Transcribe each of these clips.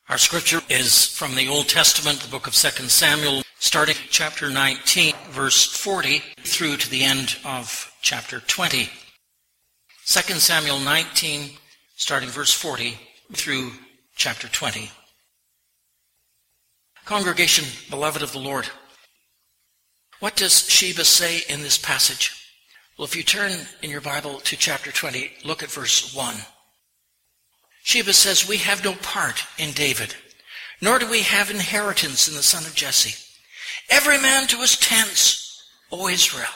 Our scripture is from the Old Testament, the book of 2 Samuel, starting chapter 19, verse 40, through to the end of chapter 20. 2 Samuel 19, starting verse 40, through chapter 20. Congregation, beloved of the Lord, what does Sheba say in this passage? Well, if you turn in your Bible to chapter 20, look at verse 1. Sheba says, "We have no part in David, nor do we have inheritance in the son of Jesse. Every man to his tents, O Israel."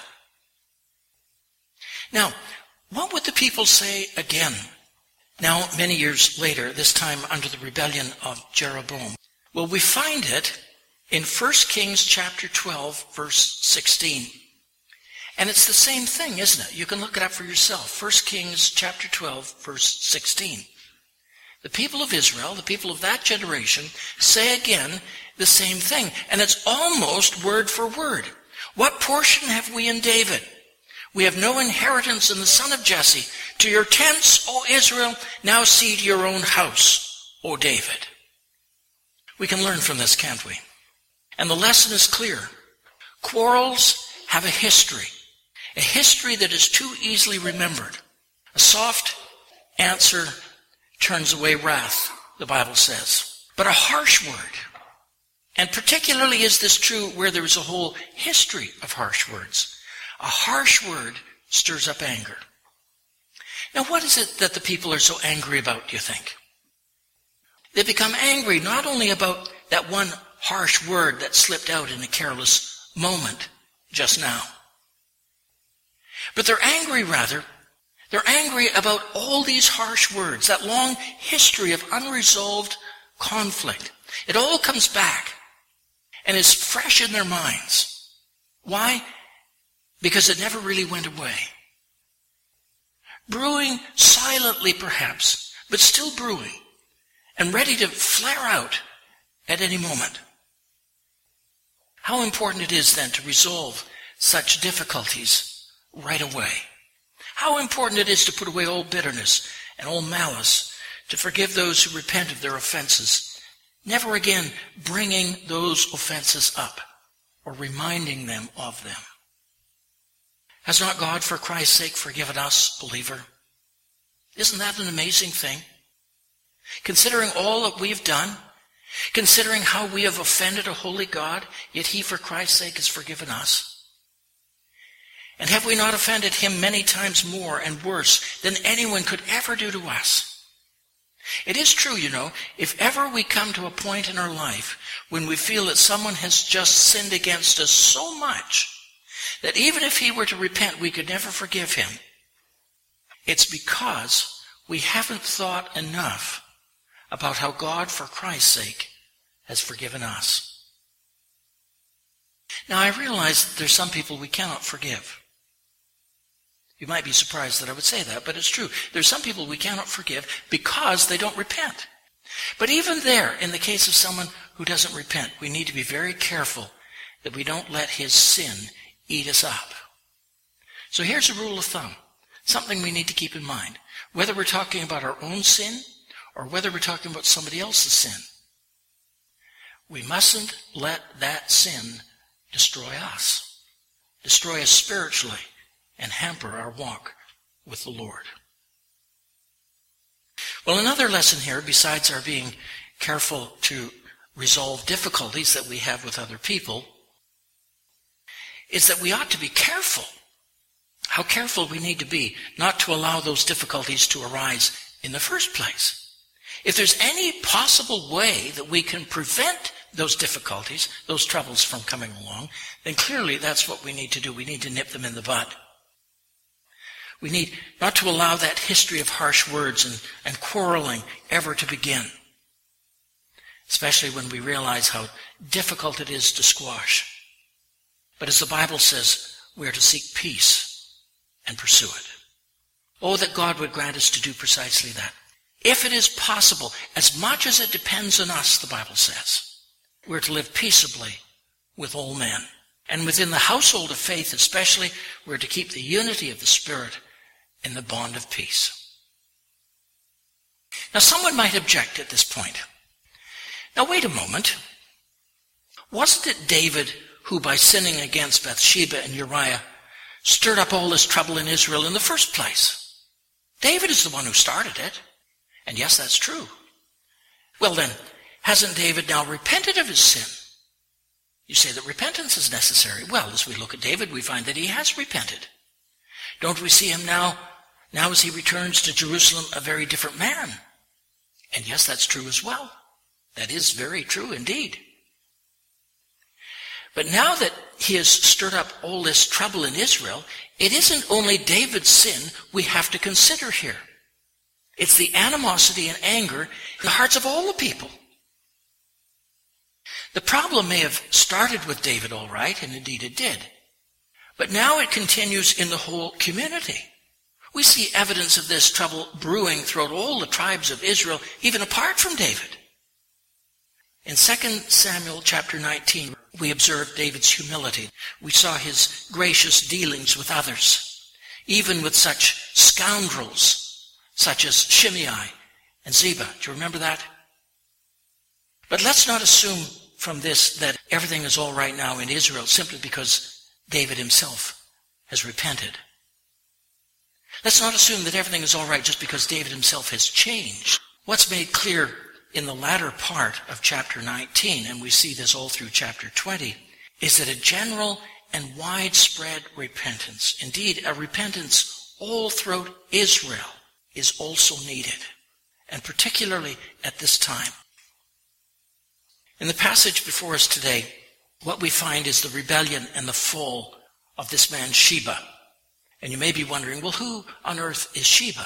Now, what would the people say again? Now, many years later, this time under the rebellion of Jeroboam. Well, we find it in 1 Kings chapter 12, verse 16. And it's the same thing, isn't it? You can look it up for yourself. 1 Kings chapter 12, verse 16. The people of Israel, the people of that generation, say again the same thing. And it's almost word for word. What portion have we in David? We have no inheritance in the son of Jesse. To your tents, O Israel, now see to your own house, O David. We can learn from this, can't we? And the lesson is clear. Quarrels have a history that is too easily remembered. A soft answer turns away wrath, the Bible says. But a harsh word, and particularly is this true where there is a whole history of harsh words, a harsh word stirs up anger. Now, what is it that the people are so angry about, do you think? They become angry not only about that one harsh word that slipped out in a careless moment just now, but they're angry about all these harsh words, that long history of unresolved conflict. It all comes back and is fresh in their minds. Why? Because it never really went away. Brewing silently perhaps, but still brewing and ready to flare out at any moment. How important it is then to resolve such difficulties right away. How important it is to put away all bitterness and all malice, to forgive those who repent of their offenses, never again bringing those offenses up or reminding them of them. Has not God, for Christ's sake, forgiven us, believer? Isn't that an amazing thing? Considering all that we've done, considering how we have offended a holy God, yet he, for Christ's sake, has forgiven us. And have we not offended him many times more and worse than anyone could ever do to us? It is true, if ever we come to a point in our life when we feel that someone has just sinned against us so much that even if he were to repent, we could never forgive him, it's because we haven't thought enough about how God, for Christ's sake, has forgiven us. Now, I realize that there's some people we cannot forgive. You might be surprised that I would say that, but it's true. There's some people we cannot forgive because they don't repent. But even there, in the case of someone who doesn't repent, we need to be very careful that we don't let his sin eat us up. So here's a rule of thumb, something we need to keep in mind, whether we're talking about our own sin or whether we're talking about somebody else's sin. We mustn't let that sin destroy us spiritually, and hamper our walk with the Lord. Well, another lesson here, besides our being careful to resolve difficulties that we have with other people, is that we ought to be careful. How careful we need to be not to allow those difficulties to arise in the first place. If there's any possible way that we can prevent those difficulties, those troubles from coming along, then clearly that's what we need to do. We need to nip them in the bud. We need not to allow that history of harsh words and quarreling ever to begin, especially when we realize how difficult it is to squash. But as the Bible says, we are to seek peace and pursue it. Oh, that God would grant us to do precisely that. If it is possible, as much as it depends on us, the Bible says, we're to live peaceably with all men. And within the household of faith especially, we're to keep the unity of the Spirit in the bond of peace. Now, someone might object at this point. Now wait a moment. Wasn't it David who, by sinning against Bathsheba and Uriah, stirred up all this trouble in Israel in the first place? David is the one who started it. And yes, that's true. Well then, hasn't David now repented of his sin? You say that repentance is necessary. Well, as we look at David, we find that he has repented. Don't we see him now as he returns to Jerusalem, a very different man? And yes, that's true as well. That is very true indeed. But now that he has stirred up all this trouble in Israel, it isn't only David's sin we have to consider here. It's the animosity and anger in the hearts of all the people. The problem may have started with David all right, and indeed it did. But now it continues in the whole community. We see evidence of this trouble brewing throughout all the tribes of Israel, even apart from David. In 2 Samuel chapter 19, we observed David's humility. We saw his gracious dealings with others, even with such scoundrels, such as Shimei and Ziba. Do you remember that? But let's not assume from this that everything is all right now in Israel simply because David himself has repented. Let's not assume that everything is all right just because David himself has changed. What's made clear in the latter part of chapter 19, and we see this all through chapter 20, is that a general and widespread repentance, indeed a repentance all throughout Israel, is also needed, and particularly at this time. In the passage before us today, what we find is the rebellion and the fall of this man Sheba. And you may be wondering, well, who on earth is Sheba?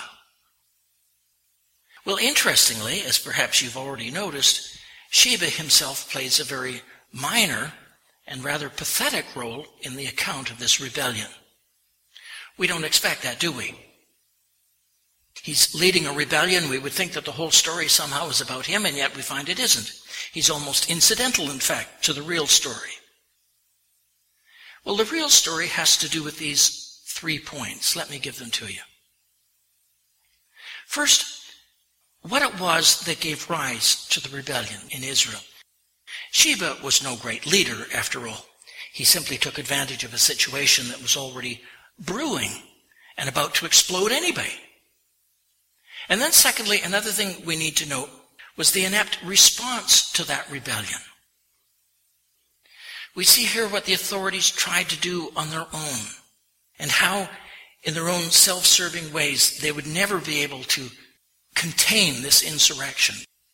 Well, interestingly, as perhaps you've already noticed, Sheba himself plays a very minor and rather pathetic role in the account of this rebellion. We don't expect that, do we? He's leading a rebellion. We would think that the whole story somehow is about him, and yet we find it isn't. He's almost incidental, in fact, to the real story. Well, the real story has to do with these 3 points. Let me give them to you. First, what it was that gave rise to the rebellion in Israel. Sheba was no great leader, after all. He simply took advantage of a situation that was already brewing and about to explode anyway. And then secondly, another thing we need to note was the inept response to that rebellion. We see here what the authorities tried to do on their own, and how in their own self-serving ways they would never be able to contain this insurrection.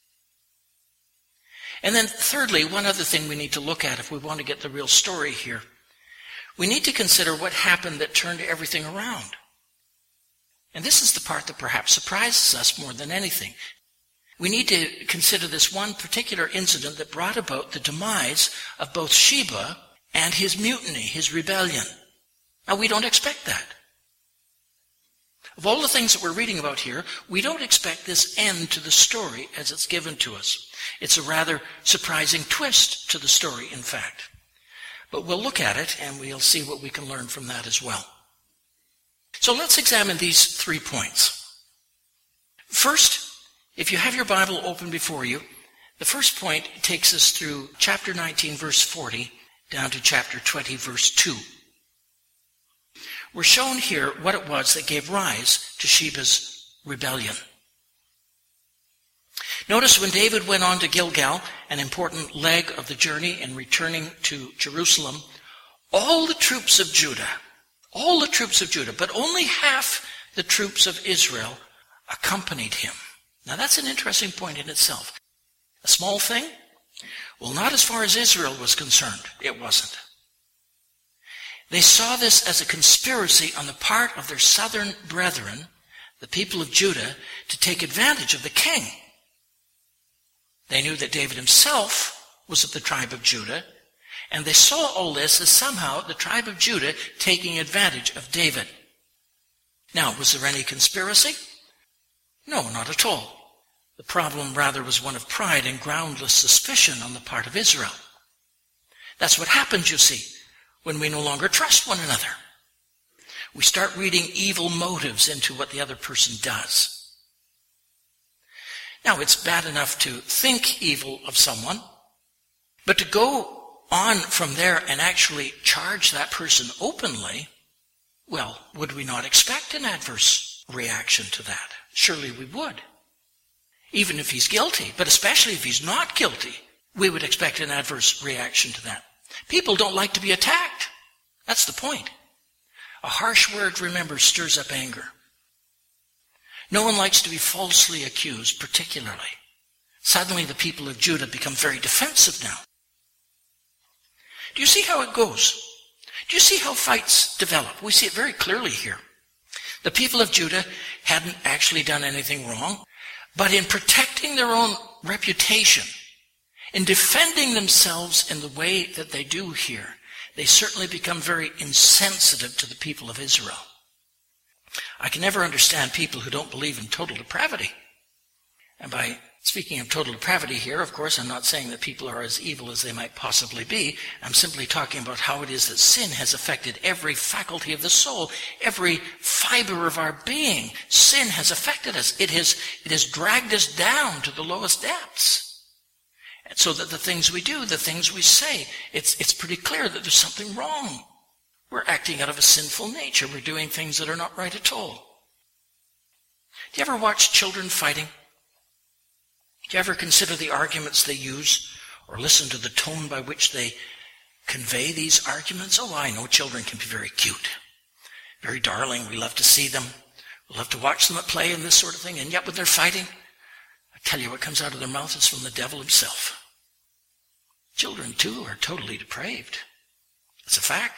And then thirdly, one other thing we need to look at if we want to get the real story here. We need to consider what happened that turned everything around. And this is the part that perhaps surprises us more than anything. We need to consider this one particular incident that brought about the demise of both Sheba and his mutiny, his rebellion. Now, we don't expect that. Of all the things that we're reading about here, we don't expect this end to the story as it's given to us. It's a rather surprising twist to the story, in fact. But we'll look at it, and we'll see what we can learn from that as well. So let's examine these 3 points. First, if you have your Bible open before you, the first point takes us through chapter 19, verse 40, down to chapter 20, verse 2. We're shown here what it was that gave rise to Sheba's rebellion. Notice when David went on to Gilgal, an important leg of the journey in returning to Jerusalem, all the troops of Judah, but only half the troops of Israel accompanied him. Now that's an interesting point in itself. A small thing? Well, not as far as Israel was concerned. It wasn't. They saw this as a conspiracy on the part of their southern brethren, the people of Judah, to take advantage of the king. They knew that David himself was of the tribe of Judah, and they saw all this as somehow the tribe of Judah taking advantage of David. Now, was there any conspiracy? No, not at all. The problem rather was one of pride and groundless suspicion on the part of Israel. That's what happens, you see, when we no longer trust one another. We start reading evil motives into what the other person does. Now, it's bad enough to think evil of someone, but to go on from there and actually charge that person openly, well, would we not expect an adverse reaction to that? Surely we would. Even if he's guilty, but especially if he's not guilty, we would expect an adverse reaction to that. People don't like to be attacked. That's the point. A harsh word, remember, stirs up anger. No one likes to be falsely accused, particularly. Suddenly the people of Judah become very defensive now. Do you see how it goes? Do you see how fights develop? We see it very clearly here. The people of Judah hadn't actually done anything wrong, but in protecting their own reputation, in defending themselves in the way that they do here, they certainly become very insensitive to the people of Israel. I can never understand people who don't believe in total depravity. And by speaking of total depravity here, of course, I'm not saying that people are as evil as they might possibly be. I'm simply talking about how it is that sin has affected every faculty of the soul, every fiber of our being. Sin has affected us. It has dragged us down to the lowest depths. And so that the things we do, the things we say, it's pretty clear that there's something wrong. We're acting out of a sinful nature. We're doing things that are not right at all. Do you ever watch children fighting? Do you ever consider the arguments they use or listen to the tone by which they convey these arguments? Oh, I know children can be very cute, very darling. We love to see them. We love to watch them at play and this sort of thing. And yet when they're fighting, I tell you what comes out of their mouth is from the devil himself. Children, too, are totally depraved. It's a fact.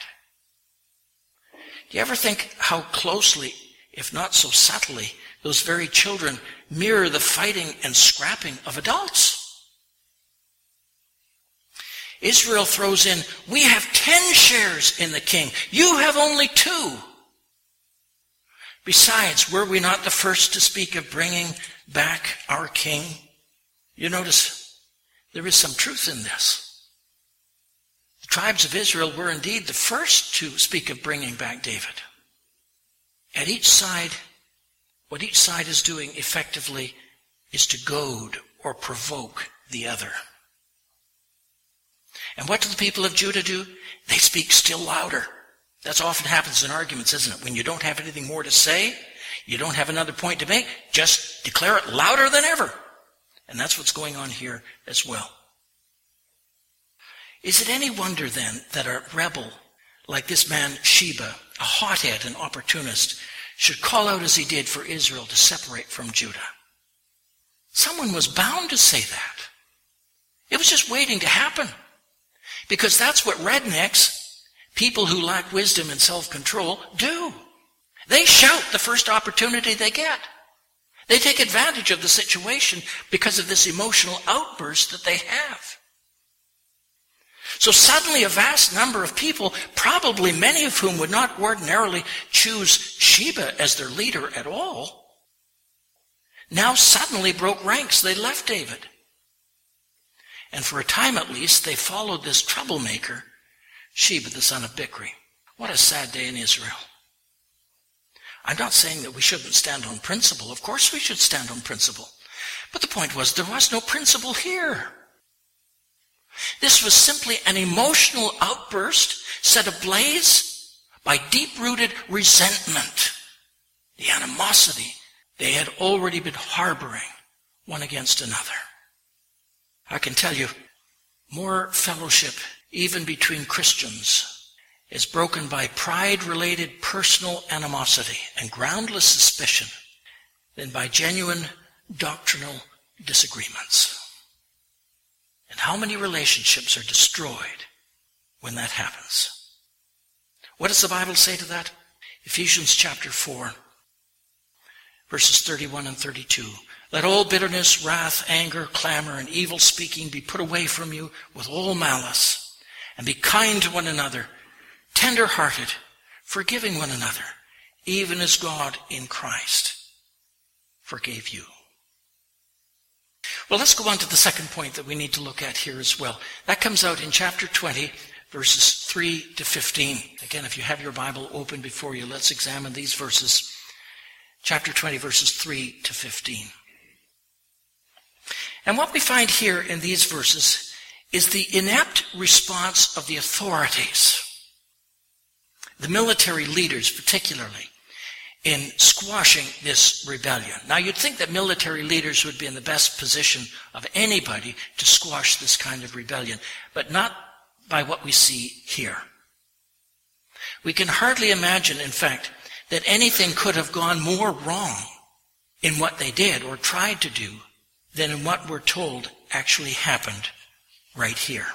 Do you ever think how closely, if not so subtly, those very children mirror the fighting and scrapping of adults? Israel throws in, we have 10 shares in the king. You have only 2. Besides, were we not the first to speak of bringing back our king? You notice there is some truth in this. The tribes of Israel were indeed the first to speak of bringing back David. At each side, what each side is doing effectively is to goad or provoke the other. And what do the people of Judah do? They speak still louder. That often happens in arguments, isn't it? When you don't have anything more to say, you don't have another point to make, just declare it louder than ever. And that's what's going on here as well. Is it any wonder then that a rebel like this man Sheba, a hothead and opportunist, should call out as he did for Israel to separate from Judah? Someone was bound to say that. It was just waiting to happen. Because that's what rednecks, people who lack wisdom and self-control, do. They shout the first opportunity they get. They take advantage of the situation because of this emotional outburst that they have. So suddenly a vast number of people, probably many of whom would not ordinarily choose Sheba as their leader at all, now suddenly broke ranks. They left David. And for a time at least, they followed this troublemaker, Sheba the son of Bichri. What a sad day in Israel. I'm not saying that we shouldn't stand on principle. Of course we should stand on principle. But the point was, there was no principle here. This was simply an emotional outburst set ablaze by deep-rooted resentment, the animosity they had already been harboring one against another. I can tell you, more fellowship, even between Christians, is broken by pride-related personal animosity and groundless suspicion than by genuine doctrinal disagreements. And how many relationships are destroyed when that happens? What does the Bible say to that? Ephesians chapter 4, verses 31 and 32. Let all bitterness, wrath, anger, clamor, and evil speaking be put away from you with all malice, and be kind to one another, tender-hearted, forgiving one another, even as God in Christ forgave you. Well, let's go on to the second point that we need to look at here as well. That comes out in chapter 20, verses 3 to 15. Again, if you have your Bible open before you, let's examine these verses. Chapter 20, verses 3 to 15. And what we find here in these verses is the inept response of the authorities, the military leaders particularly, in squashing this rebellion. Now, you'd think that military leaders would be in the best position of anybody to squash this kind of rebellion, but not by what we see here. We can hardly imagine, in fact, that anything could have gone more wrong in what they did or tried to do than in what we're told actually happened right here.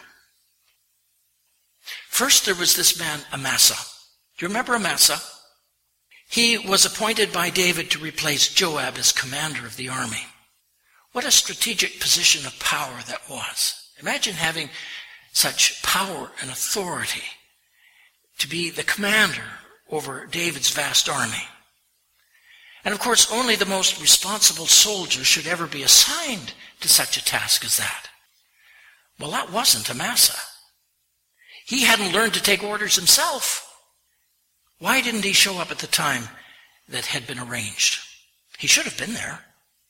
First, there was this man, Amasa. Do you remember Amasa? He was appointed by David to replace Joab as commander of the army. What a strategic position of power that was. Imagine having such power and authority to be the commander over David's vast army. And of course, only the most responsible soldier should ever be assigned to such a task as that. Well, that wasn't Amasa. He hadn't learned to take orders himself. Why didn't he show up at the time that had been arranged? He should have been there.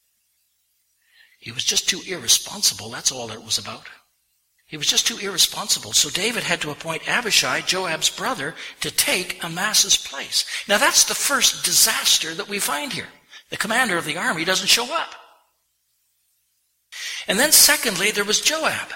He was just too irresponsible, that's all it was about. He was just too irresponsible. So David had to appoint Abishai, Joab's brother, to take Amasa's place. Now that's the first disaster that we find here. The commander of the army doesn't show up. And then secondly, there was Joab.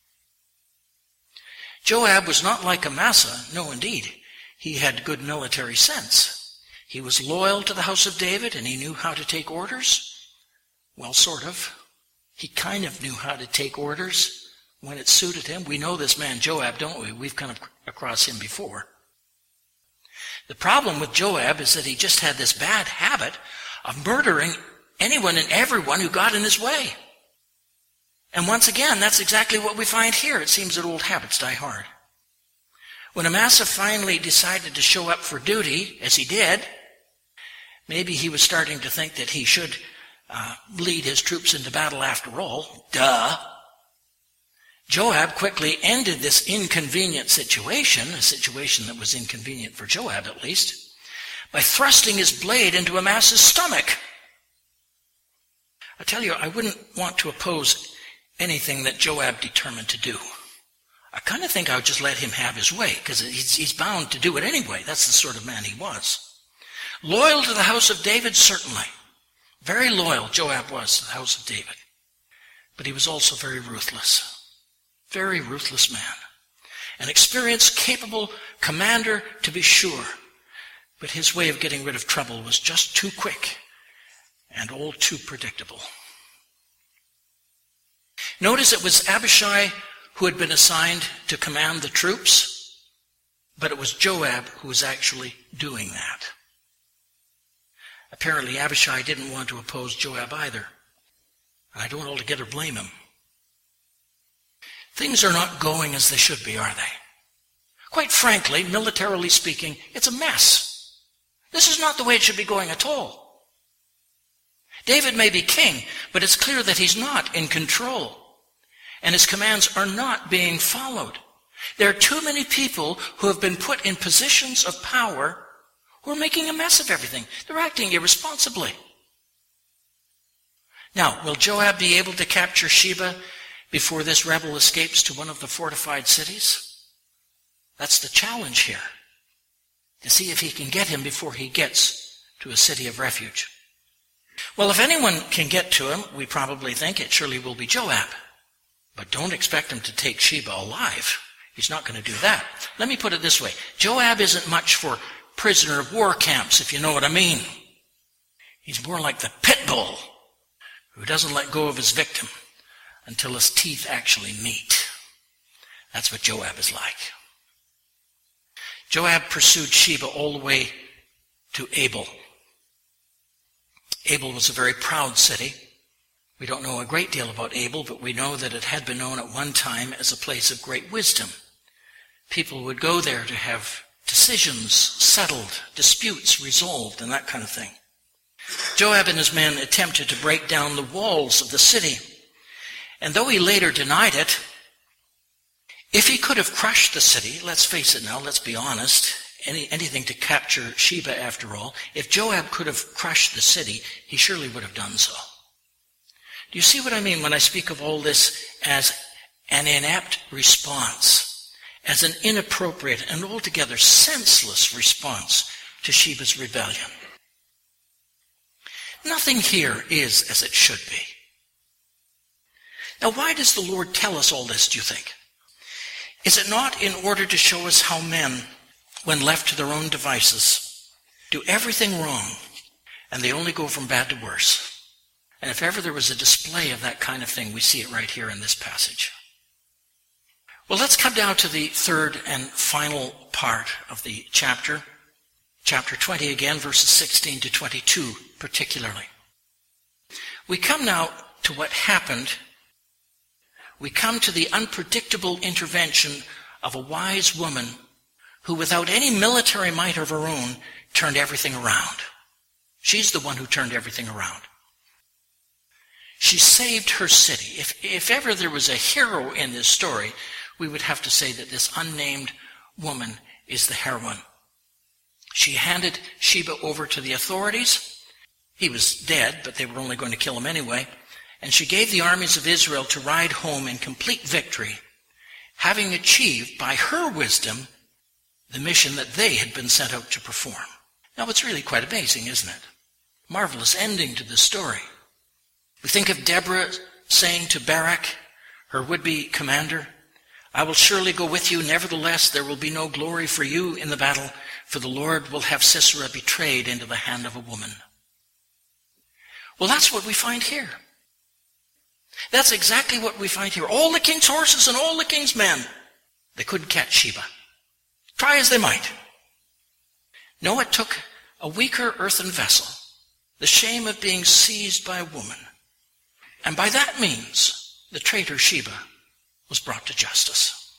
Joab was not like Amasa. No, indeed. He had good military sense. He was loyal to the house of David, and he knew how to take orders. Well, sort of. He kind of knew how to take orders when it suited him. We know this man Joab, don't we? We've come across him before. The problem with Joab is that he just had this bad habit of murdering anyone and everyone who got in his way. And once again, that's exactly what we find here. It seems that old habits die hard. When Amasa finally decided to show up for duty, as he did, maybe he was starting to think that he should lead his troops into battle after all. Duh. Joab quickly ended this inconvenient situation, a situation that was inconvenient for Joab at least, by thrusting his blade into Amasa's stomach. I tell you, I wouldn't want to oppose anything that Joab determined to do. I kind of think I would just let him have his way, because he's bound to do it anyway. That's the sort of man he was. Loyal to the house of David, certainly. Very loyal Joab was to the house of David. But he was also very ruthless. Very ruthless man. An experienced, capable commander, to be sure. But his way of getting rid of trouble was just too quick and all too predictable. Notice it was Abishai who had been assigned to command the troops, but it was Joab who was actually doing that. Apparently Abishai didn't want to oppose Joab either. And I don't altogether blame him. Things are not going as they should be, are they? Quite frankly, militarily speaking, it's a mess. This is not the way it should be going at all. David may be king, but it's clear that he's not in control. And his commands are not being followed. There are too many people who have been put in positions of power who are making a mess of everything. They're acting irresponsibly. Now, will Joab be able to capture Sheba before this rebel escapes to one of the fortified cities? That's the challenge here. To see if he can get him before he gets to a city of refuge. Well, if anyone can get to him, we probably think it surely will be Joab. But don't expect him to take Sheba alive. He's not going to do that. Let me put it this way. Joab isn't much for prisoner of war camps, if you know what I mean. He's more like the pit bull who doesn't let go of his victim until his teeth actually meet. That's what Joab is like. Joab pursued Sheba all the way to Abel. Abel was a very proud city. We don't know a great deal about Abel, but we know that it had been known at one time as a place of great wisdom. People would go there to have decisions settled, disputes resolved, and that kind of thing. Joab and his men attempted to break down the walls of the city. And though he later denied it, if he could have crushed the city, let's face it now, let's be honest, anything to capture Sheba after all, if Joab could have crushed the city, he surely would have done so. Do you see what I mean when I speak of all this as an inept response, as an inappropriate and altogether senseless response to Sheba's rebellion? Nothing here is as it should be. Now, why does the Lord tell us all this, do you think? Is it not in order to show us how men, when left to their own devices, do everything wrong, and they only go from bad to worse? And if ever there was a display of that kind of thing, we see it right here in this passage. Well, let's come down to the third and final part of the chapter. Chapter 20 again, verses 16 to 22 particularly. We come now to what happened. We come to the unpredictable intervention of a wise woman who, without any military might of her own, turned everything around. She's the one who turned everything around. She saved her city. If ever there was a hero in this story, we would have to say that this unnamed woman is the heroine. She handed Sheba over to the authorities. He was dead, but they were only going to kill him anyway. And she gave the armies of Israel to ride home in complete victory, having achieved, by her wisdom, the mission that they had been sent out to perform. Now, it's really quite amazing, isn't it? Marvelous ending to the story. We think of Deborah saying to Barak, her would-be commander, "I will surely go with you. Nevertheless, there will be no glory for you in the battle, for the Lord will have Sisera betrayed into the hand of a woman." Well, that's what we find here. That's exactly what we find here. All the king's horses and all the king's men, they couldn't catch Sheba, try as they might. No, it took a weaker earthen vessel, the shame of being seized by a woman. And by that means, the traitor Sheba was brought to justice.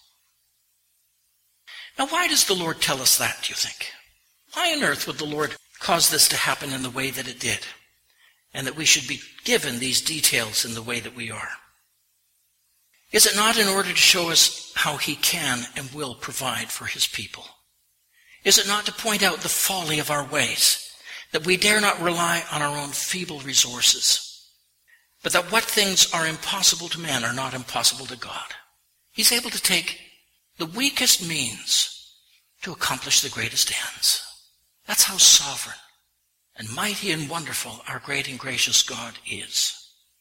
Now, why does the Lord tell us that, do you think? Why on earth would the Lord cause this to happen in the way that it did? And that we should be given these details in the way that we are? Is it not in order to show us how he can and will provide for his people? Is it not to point out the folly of our ways, that we dare not rely on our own feeble resources, but that what things are impossible to man are not impossible to God? He's able to take the weakest means to accomplish the greatest ends. That's how sovereign and mighty and wonderful our great and gracious God is.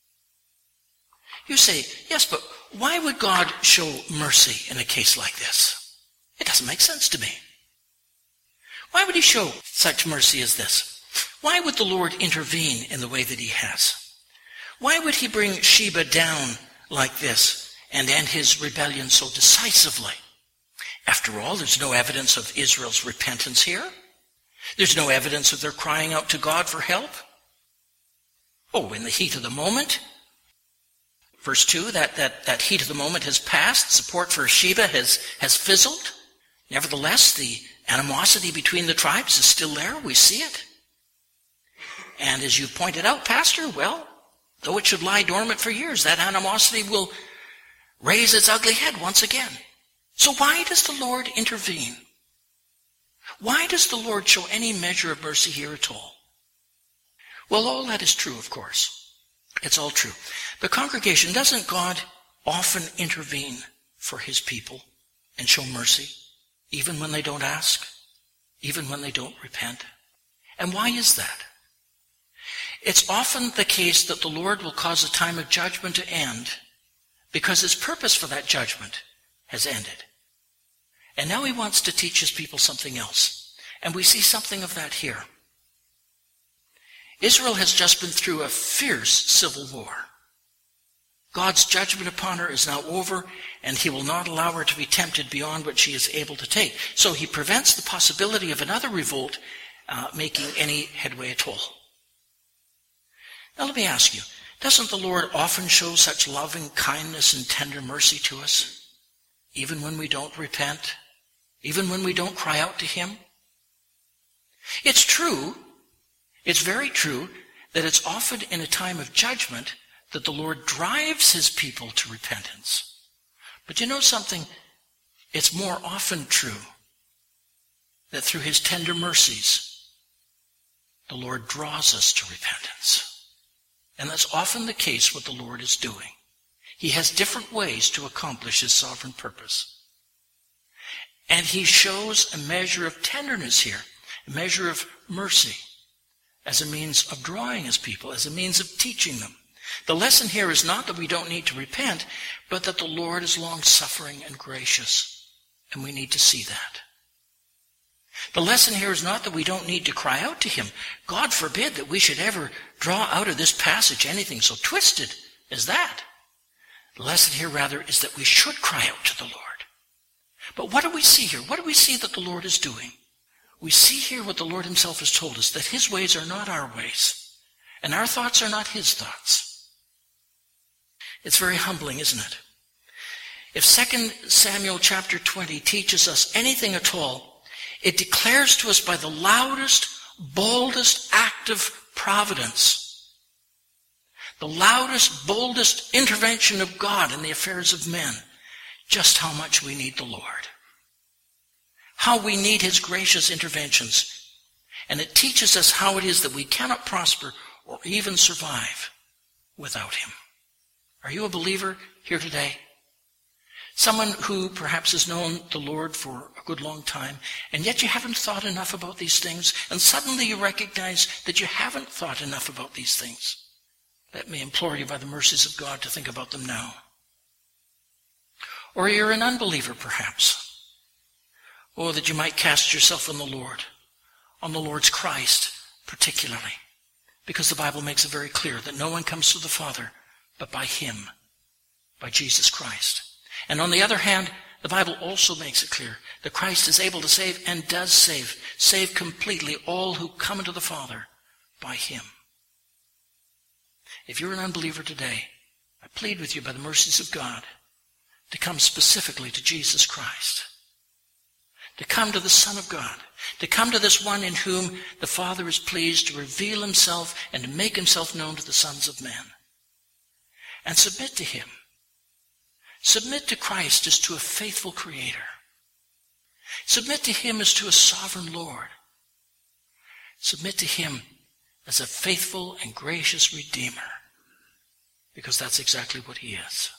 You say, yes, but why would God show mercy in a case like this? It doesn't make sense to me. Why would he show such mercy as this? Why would the Lord intervene in the way that he has? Why would he bring Sheba down like this and end his rebellion so decisively? After all, there's no evidence of Israel's repentance here. There's no evidence of their crying out to God for help. Oh, in the heat of the moment, verse 2, that heat of the moment has passed. Support for Sheba has fizzled. Nevertheless, the animosity between the tribes is still there. We see it. And as you pointed out, Pastor, well, though it should lie dormant for years, that animosity will raise its ugly head once again. So why does the Lord intervene? Why does the Lord show any measure of mercy here at all? Well, all that is true, of course. It's all true. But congregation, doesn't God often intervene for his people and show mercy, even when they don't ask, even when they don't repent? And why is that? It's often the case that the Lord will cause a time of judgment to end because his purpose for that judgment has ended. And now he wants to teach his people something else. And we see something of that here. Israel has just been through a fierce civil war. God's judgment upon her is now over, and he will not allow her to be tempted beyond what she is able to take. So he prevents the possibility of another revolt making any headway at all. Now let me ask you, doesn't the Lord often show such loving kindness and tender mercy to us, even when we don't repent, even when we don't cry out to him? It's true, it's very true, that it's often in a time of judgment that the Lord drives his people to repentance. But you know something? It's more often true that through his tender mercies, the Lord draws us to repentance. And that's often the case what the Lord is doing. He has different ways to accomplish his sovereign purpose. And he shows a measure of tenderness here, a measure of mercy, as a means of drawing his people, as a means of teaching them. The lesson here is not that we don't need to repent, but that the Lord is long-suffering and gracious, and we need to see that. The lesson here is not that we don't need to cry out to him. God forbid that we should ever draw out of this passage anything so twisted as that. The lesson here, rather, is that we should cry out to the Lord. But what do we see here? What do we see that the Lord is doing? We see here what the Lord himself has told us, that his ways are not our ways, and our thoughts are not his thoughts. It's very humbling, isn't it? If 2 Samuel chapter 20 teaches us anything at all, it declares to us by the loudest, boldest act of providence, the loudest, boldest intervention of God in the affairs of men, just how much we need the Lord. How we need his gracious interventions. And it teaches us how it is that we cannot prosper or even survive without him. Are you a believer here today? Someone who perhaps has known the Lord for a good long time, and yet you haven't thought enough about these things, and suddenly you recognize that you haven't thought enough about these things. Let me implore you by the mercies of God to think about them now. Or you're an unbeliever, perhaps. Oh, that you might cast yourself on the Lord's Christ particularly, because the Bible makes it very clear that no one comes to the Father but by him, by Jesus Christ. And on the other hand, the Bible also makes it clear that Christ is able to save and does save completely all who come into the Father by him. If you're an unbeliever today, I plead with you by the mercies of God to come specifically to Jesus Christ, to come to the Son of God, to come to this one in whom the Father is pleased to reveal himself and to make himself known to the sons of men, and submit to him. Submit to Christ as to a faithful Creator. Submit to him as to a sovereign Lord. Submit to him as a faithful and gracious Redeemer, because that's exactly what he is.